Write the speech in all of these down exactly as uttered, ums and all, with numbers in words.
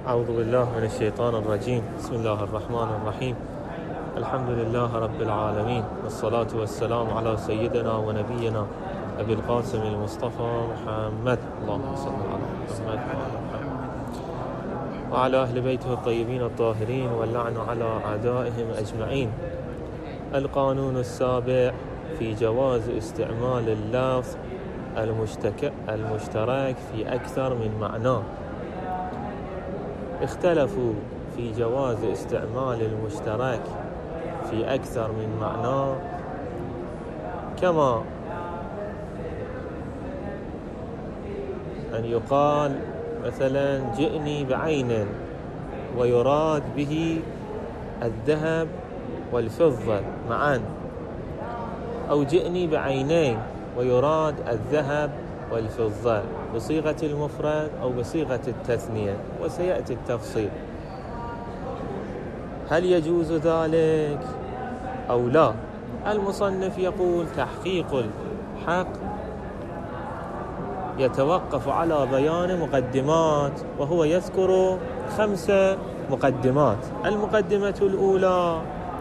أعوذ بالله من الشيطان الرجيم. بسم الله الرحمن الرحيم. الحمد لله رب العالمين، والصلاة والسلام على سيدنا ونبينا أبي القاسم المصطفى محمد، اللهم صل على محمد وعلى أهل بيته الطيبين الطاهرين، واللعن على أعدائهم أجمعين. القانون السابع في جواز استعمال اللفظ المشترك في أكثر من معنى. اختلفوا في جواز استعمال المشترك في أكثر من معنى، كما أن يقال مثلا جئني بعين ويراد به الذهب والفضة معا، أو جئني بعينين ويراد الذهب والفضة بصيغة المفرد أو بصيغة التثنية، وسيأتي التفصيل. هل يجوز ذلك أو لا؟ المصنف يقول تحقيق الحق يتوقف على بيان مقدمات، وهو يذكر خمسة مقدمات. المقدمة الأولى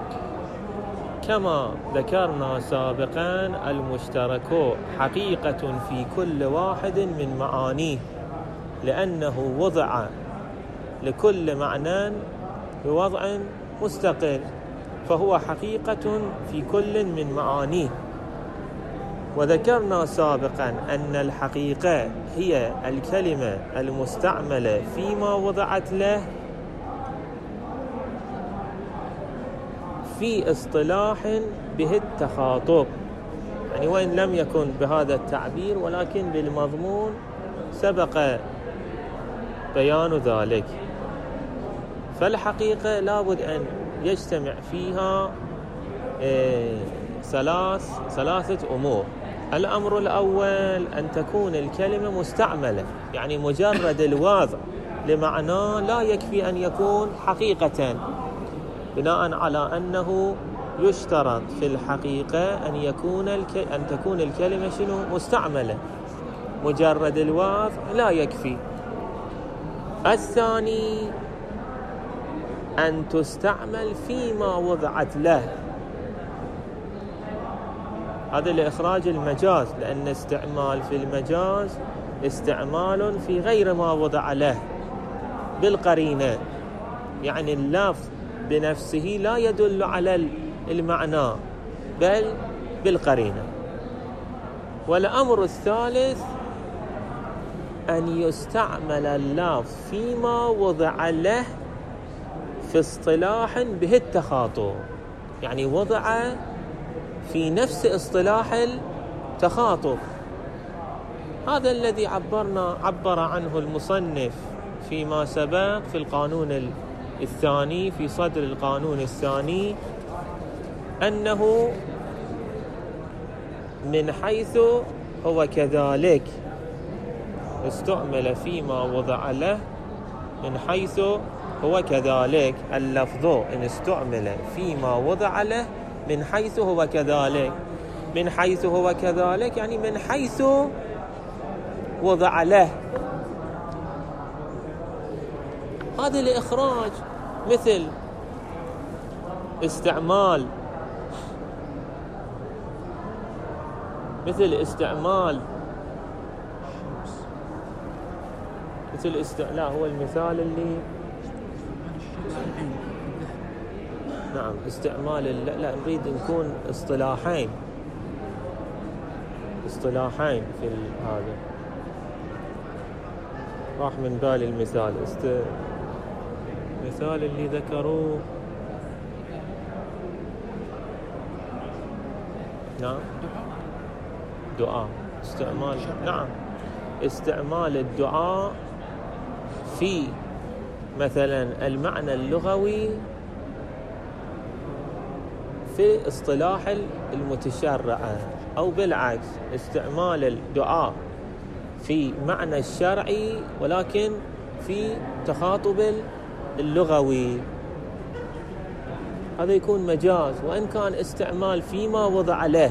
كما ذكرنا سابقا: المشترك حقيقة في كل واحد من معانيه، لأنه وضع لكل معنى بوضع مستقل، فهو حقيقة في كل من معانيه. وذكرنا سابقا أن الحقيقة هي الكلمة المستعملة فيما وضعت له في اصطلاح به التخاطب، يعني وإن لم يكن بهذا التعبير ولكن بالمضمون سبق بيان ذلك. فالحقيقة لابد أن يجتمع فيها ثلاث ثلاثة أمور. الأمر الأول أن تكون الكلمة مستعملة، يعني مجرد الوضع لمعنى لا يكفي أن يكون حقيقة، بناء على أنه يشترط في الحقيقة أن يكون الك... أن تكون الكلمة شنو؟ مستعملة. مجرد الوضع لا يكفي. الثاني أن تستعمل فيما وضعت له، هذا لإخراج المجاز، لأن استعمال في المجاز استعمال في غير ما وضع له بالقرينة، يعني اللفظ بنفسه لا يدل على المعنى بل بالقرينة. والأمر الثالث أن يستعمل اللفظ فيما وضع له في اصطلاح به التخاطب، يعني وضع في نفس اصطلاح التخاطب. هذا الذي عبرنا عبر عنه المصنف فيما سبق في القانون الثاني، في صدر القانون الثاني، أنه من حيث هو كذلك استعمل فيما وضع له، من حيث هو كذلك. اللفظ إن استعمل فيما وضع له من حيث هو كذلك، من حيث هو كذلك يعني من حيث وضع له. هذا لإخراج مثل استعمال مثل استعمال مثل است... لا هو المثال اللي نعم استعمال ال... لا نريد نكون اصطلاحين اصطلاحين في ال... هذا راح من بالي المثال است... مثال اللي ذكروه نعم دعاء استعمال نعم استعمال الدعاء في مثلا المعنى اللغوي في اصطلاح المتشرعة، أو بالعكس استعمال الدعاء في معنى الشرعي ولكن في تخاطب اللغوي، هذا يكون مجاز. وإن كان استعمال فيما وضع له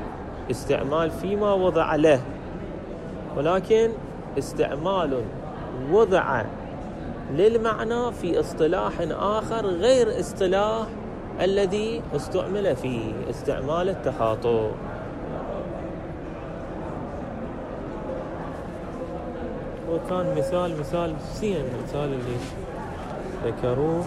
استعمال فيما وضع له ولكن استعمال وضع للمعنى في اصطلاح آخر غير اصطلاح الذي استعمل فيه، استعمال التخاطب. وكان مثال مثال سين مثال اللي ذكروه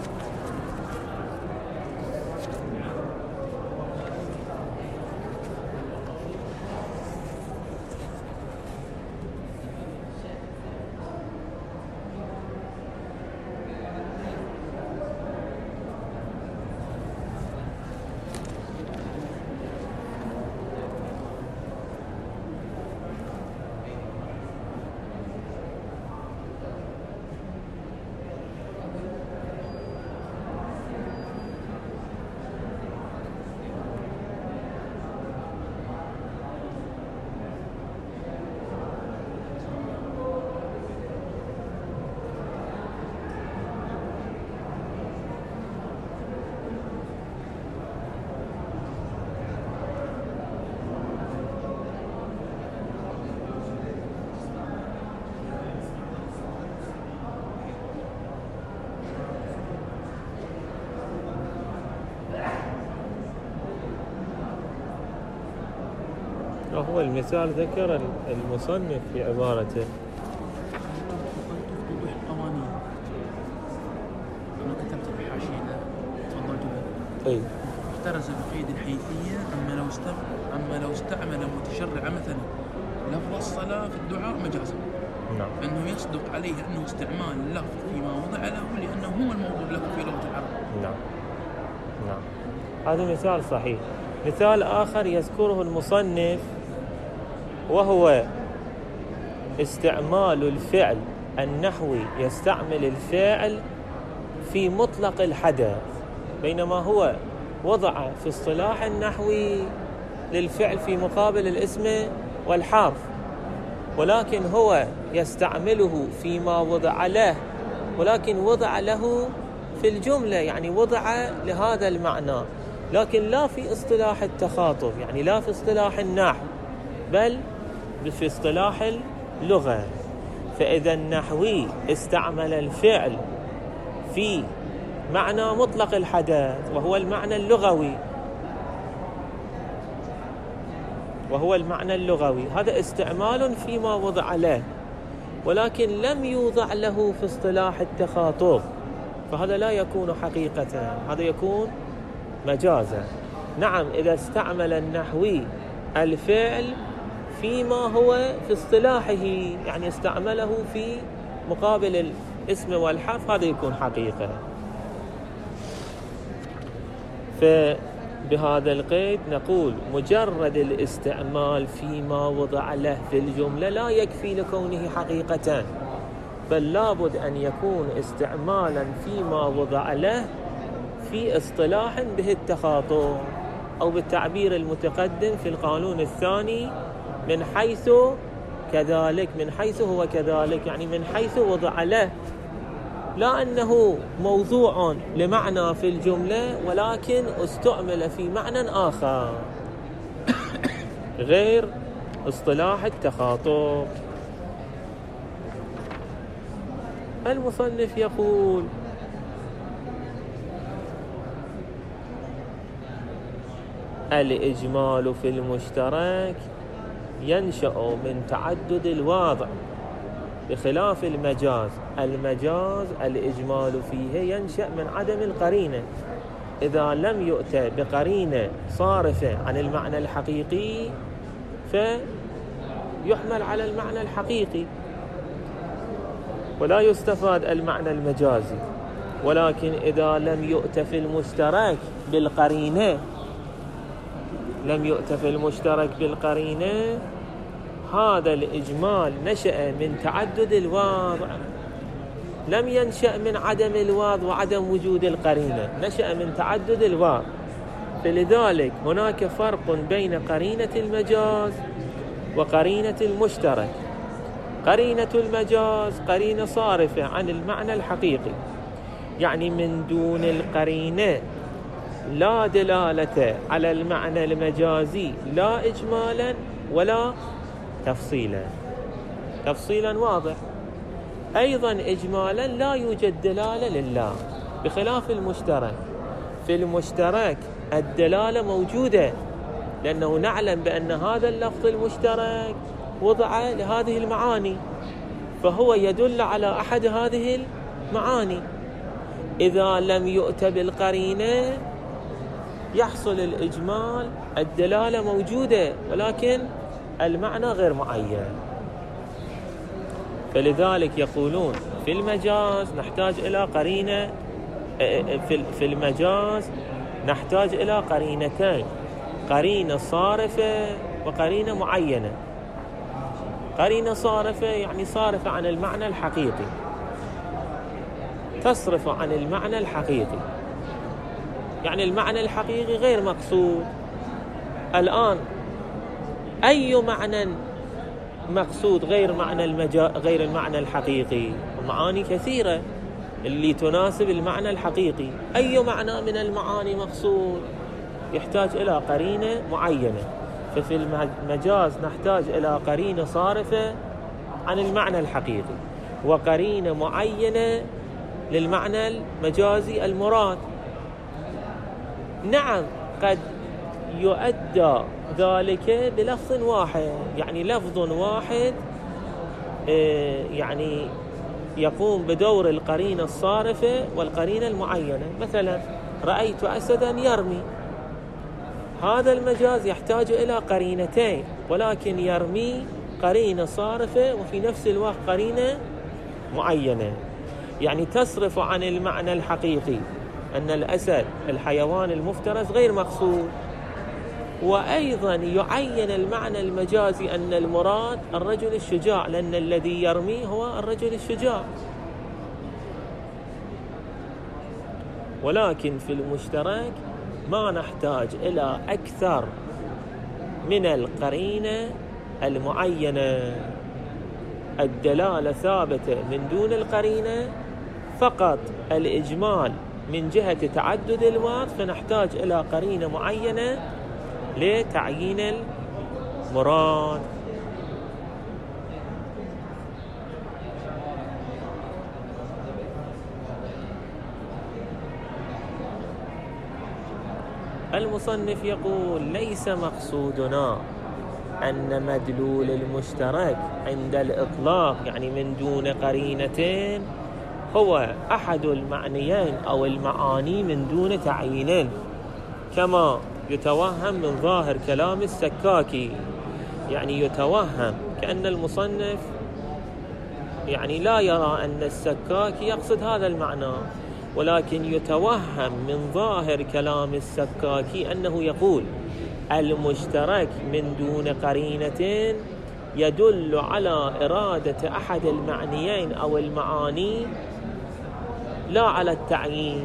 هو المثال ذكر المصنف في عبارته. توضيح القوانين أنا كتبت في حاشية تفضلت به. أي احترز بقيد الحيثية أما لو استعمل أما لو استعمل متشرع مثلا لفظ الصلاة في الدعاء مجازا. نعم. أنه يصدق عليه أنه استعمال اللفظ فيما وضع له لأنه هو الموضوع له في لغة العرب. نعم نعم هذا مثال صحيح. مثال آخر يذكره المصنف وهو استعمال الفعل النحوي، يستعمل الفعل في مطلق الحدث، بينما هو وضع في اصطلاح النحوي للفعل في مقابل الاسم والحرف، ولكن هو يستعمله فيما وضع له، ولكن وضع له في الجملة، يعني وضع لهذا المعنى، لكن لا في اصطلاح التخاطب، يعني لا في اصطلاح النحو، بل في اصطلاح اللغة. فإذا النحوي استعمل الفعل في معنى مطلق الحدث وهو المعنى اللغوي، وهو المعنى اللغوي هذا استعمال فيما وضع له، ولكن لم يوضع له في اصطلاح التخاطب، فهذا لا يكون حقيقة، هذا يكون مجازا. نعم إذا استعمل النحوي الفعل فيما هو في اصطلاحه، يعني استعمله في مقابل الاسم والحرف، هذا يكون حقيقة. فبهذا القيد نقول مجرد الاستعمال فيما وضع له في الجملة لا يكفي لكونه حقيقة، بل لابد أن يكون استعمالا فيما وضع له في اصطلاح به التخاطب، أو بالتعبير المتقدم في القانون الثاني من حيث كذلك، من حيث هو كذلك، يعني من حيث وضع له، لا أنه موضوع لمعنى في الجملة ولكن استعمل في معنى آخر غير اصطلاح التخاطب. المصنف يقول: الإجمال في المشترك ينشأ من تعدد الواضع بخلاف المجاز. المجاز الإجمال فيه ينشأ من عدم القرينة، إذا لم يؤتى بقرينة صارفة عن المعنى الحقيقي فيحمل على المعنى الحقيقي ولا يستفاد المعنى المجازي. ولكن إذا لم يؤتى في المشترك بالقرينة لم يؤتى في المشترك بالقرينة هذا الإجمال نشأ من تعدد الواضع، لم ينشأ من عدم الواضع وعدم وجود القرينة، نشأ من تعدد الواضع. فلذلك هناك فرق بين قرينة المجاز وقرينة المشترك. قرينة المجاز قرينة صارفة عن المعنى الحقيقي، يعني من دون القرينة لا دلالة على المعنى المجازي لا إجمالا ولا تفصيلا. تفصيلا واضح، أيضا إجمالا لا يوجد دلالة لله، بخلاف المشترك. في المشترك الدلالة موجودة، لأنه نعلم بأن هذا اللفظ المشترك وضع لهذه المعاني، فهو يدل على أحد هذه المعاني. إذا لم يؤت بالقرينة يحصل الإجمال، الدلالة موجودة ولكن المعنى غير معين. فلذلك يقولون في المجاز نحتاج إلى قرينة، في المجاز نحتاج إلى قرينتين، قرينة صارفة وقرينة معينة. قرينة صارفة يعني صارفة عن المعنى الحقيقي، تصرف عن المعنى الحقيقي، يعني المعنى الحقيقي غير مقصود. الآن أي معنى مقصود غير معنى المجا... غير المعنى الحقيقي؟ معاني كثيرة اللي تناسب المعنى الحقيقي. أي معنى من المعاني مقصود؟ يحتاج إلى قرينة معينة. ففي المجاز نحتاج إلى قرينة صارفة عن المعنى الحقيقي، وقرينة معينة للمعنى المجازي المراد. نعم قد يؤدى ذلك بلفظ واحد، يعني لفظ واحد يعني يقوم بدور القرينة الصارفة والقرينة المعينة. مثلا رأيت أسدا يرمي، هذا المجاز يحتاج إلى قرينتين، ولكن يرمي قرينة صارفة وفي نفس الوقت قرينة معينة، يعني تصرف عن المعنى الحقيقي أن الأسد الحيوان المفترس غير مقصود، وأيضا يعين المعنى المجازي أن المراد الرجل الشجاع، لأن الذي يرمي هو الرجل الشجاع. ولكن في المشترك ما نحتاج إلى أكثر من القرينة المعينة، الدلالة ثابتة من دون القرينة، فقط الإجمال من جهة تعدد الوقت، فنحتاج إلى قرينة معينة لتعيين المراد. المصنف يقول: ليس مقصودنا أن مدلول المشترك عند الإطلاق يعني من دون قرينتين هو أحد المعنيين أو المعاني من دون تعيين، كما يتوهم من ظاهر كلام السكاكي. يعني يتوهم كأن المصنف يعني لا يرى أن السكاكي يقصد هذا المعنى، ولكن يتوهم من ظاهر كلام السكاكي أنه يقول المشترك من دون قرينة يدل على إرادة أحد المعنيين أو المعاني لا على التعيين.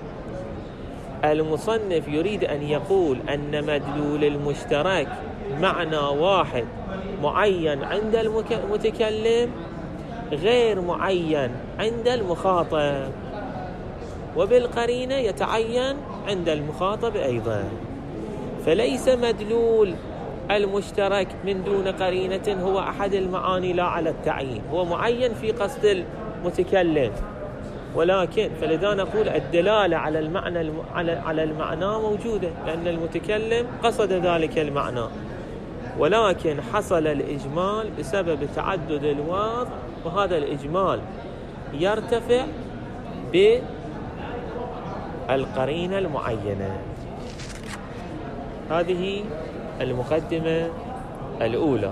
المصنف يريد أن يقول أن مدلول المشترك معنى واحد معين عند المتكلم غير معين عند المخاطب، وبالقرينة يتعين عند المخاطب أيضا. فليس مدلول المشترك من دون قرينة هو أحد المعاني لا على التعيين، هو معين في قصد المتكلم، ولكن فلذا نقول الدلالة على المعنى على المعنى موجودة، لأن المتكلم قصد ذلك المعنى، ولكن حصل الإجمال بسبب تعدد الوضع، وهذا الإجمال يرتفع بالقرينة المعينة. هذه المقدمة الأولى.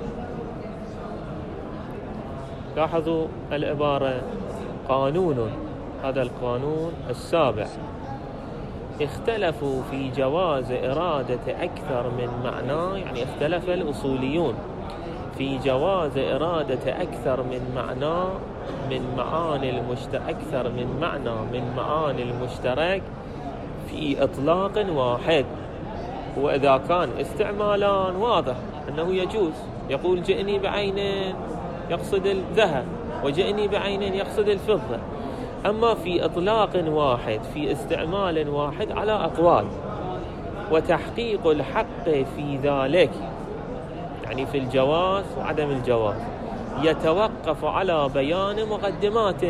لاحظوا العبارة قانون، هذا القانون السابع. اختلفوا في جواز إرادة أكثر من معنى، يعني اختلف الأصوليون في جواز إرادة أكثر من معنى من معاني المشترك أكثر من معنى من معاني المشترك في إطلاق واحد. وإذا كان استعمالان واضح أنه يجوز، يقول جئني بعين يقصد الذهب، وجئني بعين يقصد الفضة. أما في إطلاق واحد في استعمال واحد على أقوال، وتحقيق الحق في ذلك يعني في الجواز وعدم الجواز يتوقف على بيان مقدمات،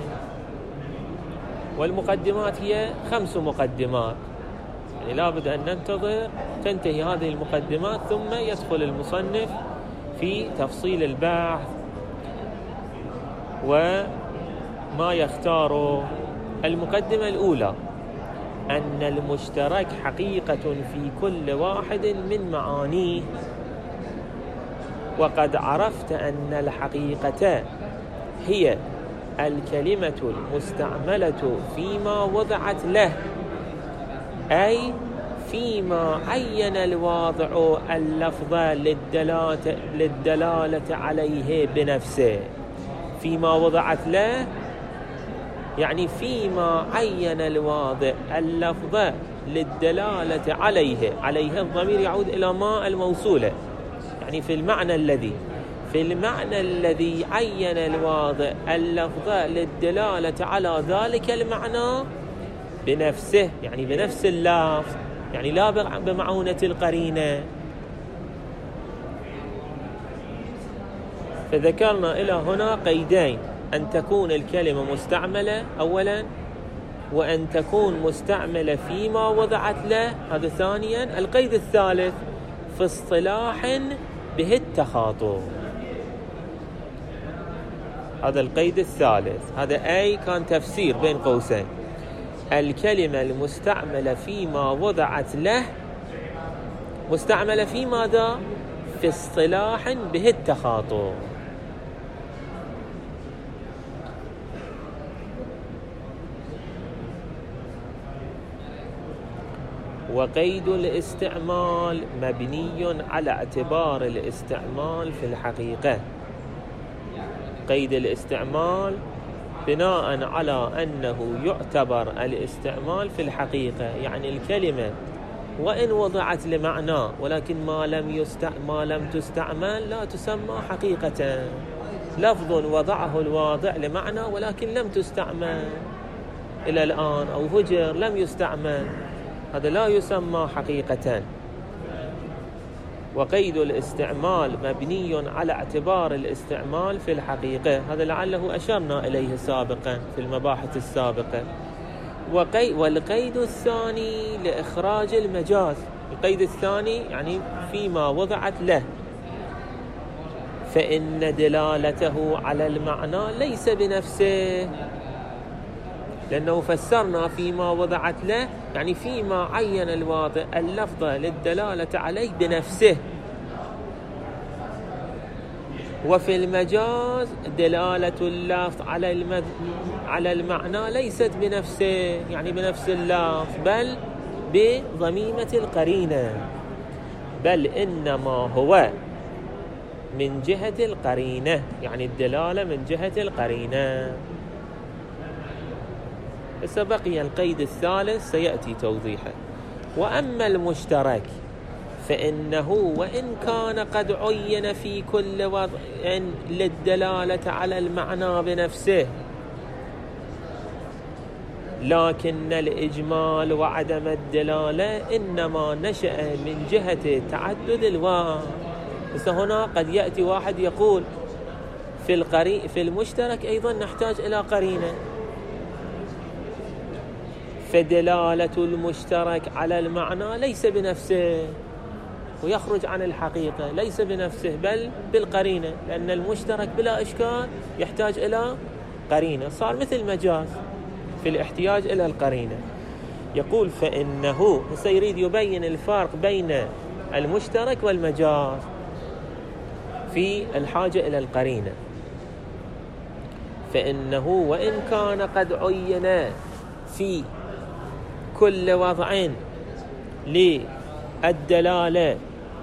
والمقدمات هي خمس مقدمات، يعني لا بد أن ننتظر تنتهي هذه المقدمات ثم يدخل المصنف في تفصيل البحث وما يختار. المقدمة الأولى أن المشترك حقيقة في كل واحد من معانيه، وقد عرفت أن الحقيقة هي الكلمة المستعملة فيما وضعت له، أي فيما عين الواضع اللفظ للدلالة, للدلالة عليه بنفسه. فيما وضعت له يعني فيما عين الواضع اللفظ للدلالة عليه. عليه الضمير يعود إلى ما الموصولة، يعني في المعنى الذي في المعنى الذي عين الواضع اللفظ للدلالة على ذلك المعنى بنفسه، يعني بنفس اللفظ، يعني لا بمعونة القرينة. فذكرنا إلى هنا قيدين: أن تكون الكلمة مستعملة أولا، وأن تكون مستعملة فيما وضعت له، هذا ثانيا. القيد الثالث في اصطلاح به التخاطب، هذا القيد الثالث. هذا أي كان تفسير بين قوسين: الكلمة المستعملة فيما وضعت له مستعملة في ماذا؟ في اصطلاح به التخاطب. وقيد الاستعمال مبني على اعتبار الاستعمال في الحقيقة. قيد الاستعمال بناء على أنه يعتبر الاستعمال في الحقيقة، يعني الكلمة وإن وضعت لمعنى ولكن ما لم يست... ما لم تستعمل لا تسمى حقيقة. لفظ وضعه الواضع لمعنى ولكن لم تستعمل إلى الآن، أو هجر لم يستعمل، هذا لا يسمى حقيقة. وقيد الاستعمال مبني على اعتبار الاستعمال في الحقيقة، هذا لعله أشرنا إليه سابقا في المباحث السابقة. وقي... والقيد الثاني لإخراج المجاز. القيد الثاني يعني فيما وضعت له، فإن دلالته على المعنى ليس بنفسه، لأنه فسرنا فيما وضعت له يعني فيما عين الواضع اللفظ للدلالة عليه بنفسه. وفي المجاز دلالة اللفظ على المد... على المعنى ليست بنفسه، يعني بنفس اللفظ، بل بضميمة القرينة، بل إنما هو من جهة القرينة، يعني الدلالة من جهة القرينة. بقي القيد الثالث سيأتي توضيحه. وأما المشترك فإنه وإن كان قد عين في كل وضع للدلالة على المعنى بنفسه، لكن الإجمال وعدم الدلالة إنما نشأ من جهة تعدد الواو. بس هنا قد يأتي واحد يقول في القري في المشترك أيضا نحتاج إلى قرينة، فدلالة المشترك على المعنى ليس بنفسه، ويخرج عن الحقيقة، ليس بنفسه بل بالقرينة، لأن المشترك بلا إشكال يحتاج إلى قرينة، صار مثل مجاز في الاحتياج إلى القرينة. يقول فإنه سيريد يبين الفرق بين المشترك والمجاز في الحاجة إلى القرينة. فإنه وإن كان قد عين في كل وضع للدلالة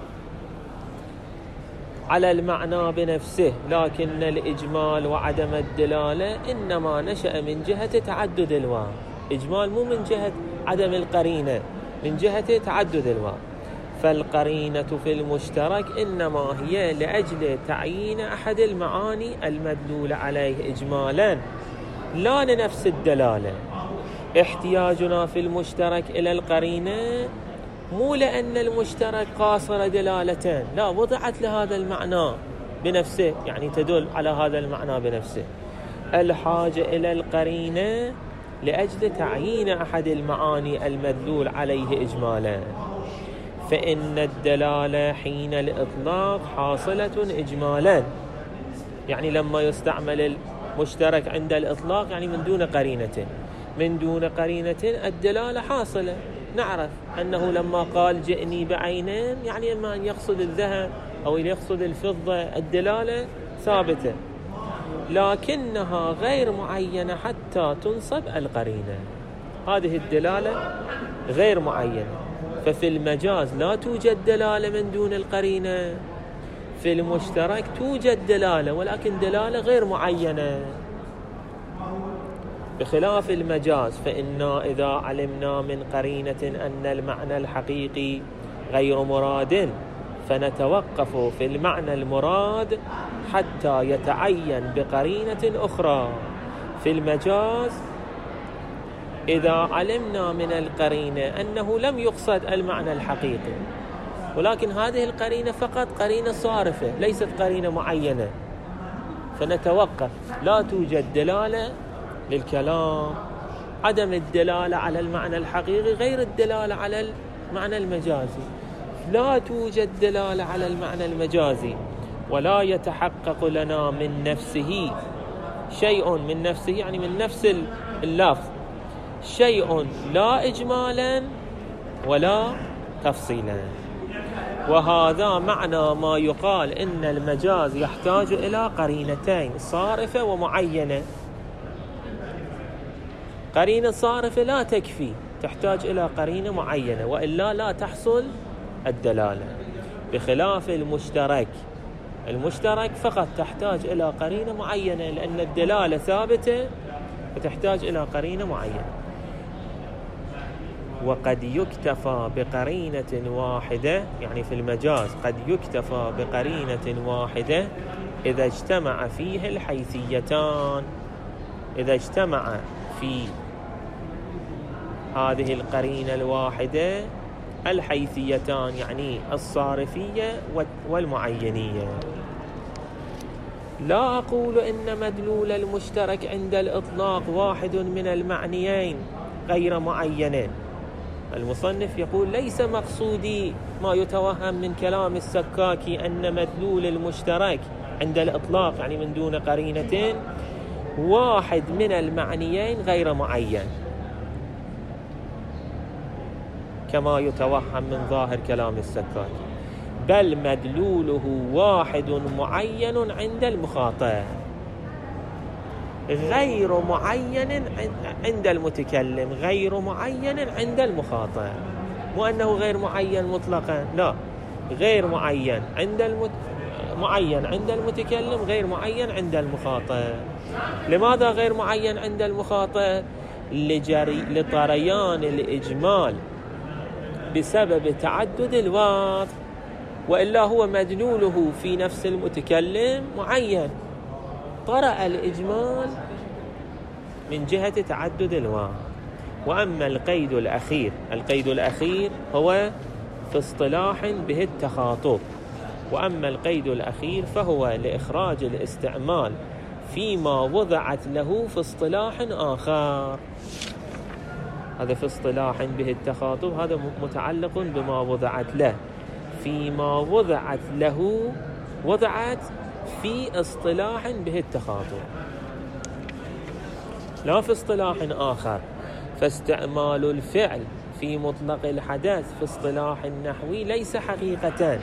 على المعنى بنفسه، لكن الإجمال وعدم الدلالة إنما نشأ من جهة تعدد الواو. إجمال مو من جهة عدم القرينة، من جهة تعدد الواو. فالقرينة في المشترك إنما هي لأجل تعيين أحد المعاني المدلول عليه إجمالا، لا لنفس الدلالة. احتياجنا في المشترك إلى القرينة مو لأن المشترك قاصر دلالتين، لا، وضعت لهذا المعنى بنفسه، يعني تدل على هذا المعنى بنفسه. الحاجة إلى القرينة لأجل تعيين أحد المعاني المدلول عليه إجمالا، فإن الدلالة حين الإطلاق حاصلة إجمالا، يعني لما يستعمل المشترك عند الإطلاق يعني من دون قرينة، من دون قرينة الدلالة حاصلة. نعرف أنه لما قال جئني بعينين يعني إما أن يقصد الذهب أو يقصد الفضة، الدلالة ثابتة، لكنها غير معينة حتى تنصب القرينة. هذه الدلالة غير معينة، ففي المجاز لا توجد دلالة من دون القرينة، في المشترك توجد دلالة ولكن دلالة غير معينة. بخلاف المجاز فإنا إذا علمنا من قرينة أن المعنى الحقيقي غير مراد فنتوقف في المعنى المراد حتى يتعين بقرينة أخرى. في المجاز إذا علمنا من القرينة أنه لم يقصد المعنى الحقيقي، ولكن هذه القرينة فقط قرينة صارفة ليست قرينة معينة، فنتوقف، لا توجد دلالة للكلام. عدم الدلالة على المعنى الحقيقي غير الدلالة على المعنى المجازي. لا توجد دلالة على المعنى المجازي، ولا يتحقق لنا من نفسه شيء، من نفسه يعني من نفس اللفظ، شيء لا إجمالا ولا تفصيلا. وهذا معنى ما يقال إن المجاز يحتاج إلى قرينتين صارفة ومعينة. قرينة صارفة لا تكفي، تحتاج إلى قرينة معينة، وإلا لا تحصل الدلالة. بخلاف المشترك، المشترك فقط تحتاج إلى قرينة معينة، لأن الدلالة ثابتة وتحتاج إلى قرينة معينة. وقد يكتفى بقرينة واحدة، يعني في المجاز قد يكتفى بقرينة واحدة إذا اجتمع فيه الحيثيتان. إذا اجتمع في هذه القرينة الواحدة الحيثيتان، يعني الصارفية والمعينية. لا أقول إن مدلول المشترك عند الإطلاق واحد من المعنيين غير معين. المصنف يقول ليس مقصودي ما يتوهم من كلام السكاكي أن مدلول المشترك عند الإطلاق يعني من دون قرينة واحد من المعنيين غير معين، كما يتوهم من ظاهر كلام السكاكي، بل مدلوله واحد معين عند المخاطب غير معين عند المتكلم، غير معين عند المخاطب. مو أنه غير معين مطلقا، لا، غير معين عند المت... معين عند المتكلم، غير معين عند المخاطب. لماذا غير معين عند المخاطب؟ لجري... لطريان الإجمال بسبب تعدد الواو، وإلا هو مدلوله في نفس المتكلم معين، طرأ الإجمال من جهة تعدد الواو. وأما القيد الأخير، القيد الأخير هو في اصطلاح به التخاطب، وأما القيد الأخير فهو لإخراج الاستعمال فيما وضعت له في اصطلاح آخر. هذا في اصطلاح به التخاطب، هذا متعلق بما وضعت له، فيما وضعت له وضعت في اصطلاح به التخاطب، لا في اصطلاح آخر. فاستعمال الفعل في مطلق الحدث في اصطلاح النحوي ليس حقيقة،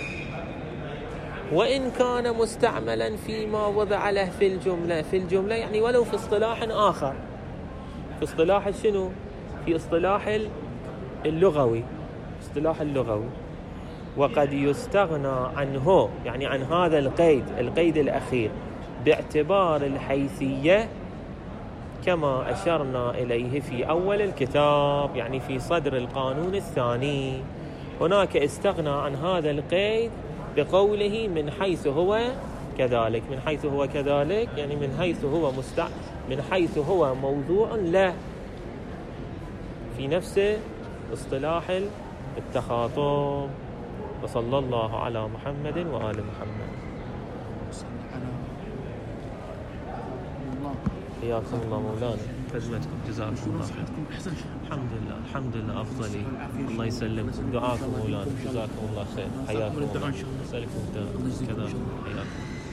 وإن كان مستعملا فيما وضع له في الجملة، في الجملة يعني ولو في اصطلاح آخر. في اصطلاح شنو؟ في اصطلاح اللغوي، اصطلاح اللغوي. وقد يستغنى عنه، يعني عن هذا القيد، القيد الأخير، باعتبار الحيثية كما أشرنا إليه في أول الكتاب، يعني في صدر القانون الثاني. هناك استغنى عن هذا القيد بقوله من حيث هو كذلك. من حيث هو كذلك يعني من حيث هو مستع من حيث هو موضوع له في نفس اصطلاح التخاطب. وصلى الله على محمد وآل محمد. وصل على الله. حياكم الله مولانا، خدمتكم، جزاكم شلون الله خير. صحتكم؟ أحسن شيء. الحمد لله الحمد لله أفضلي. الله يسلمكم، دعاكم مولانا، جزاكم الله خير. حياكم الله. الدعاء إن شاء الله. أسألكم الله يجزيكم كذا إن شاء الله. حياكم.